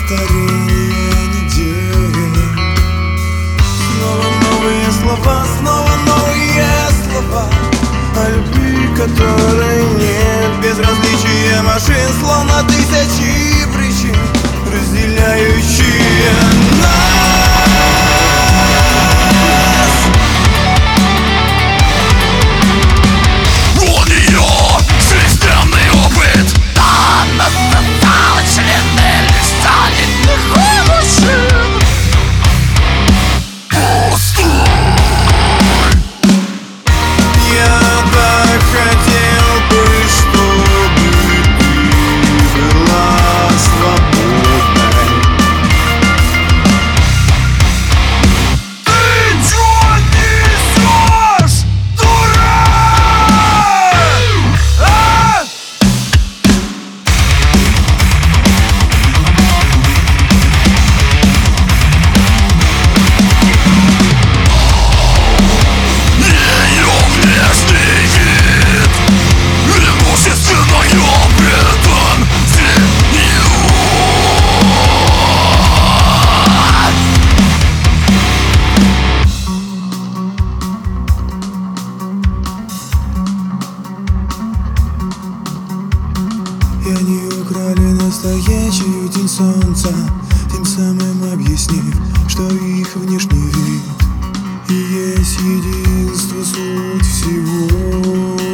повторение недель. Снова новые слова, снова новые слова о любви, которой нет. Безразличие машин, словно тысячи причин, разделяющие нас. У нее системный опыт, да, насосала члены, лишь станет легко машин. Пустой. Я так хотел бы, чтобы ты была свободной. Ты чё несёшь, дурак? А? Её внешний вид имущественное предон семью. И они украли настоящую тень солнца, тем самым объяснив, что их внешний вид и есть единство, суть всего.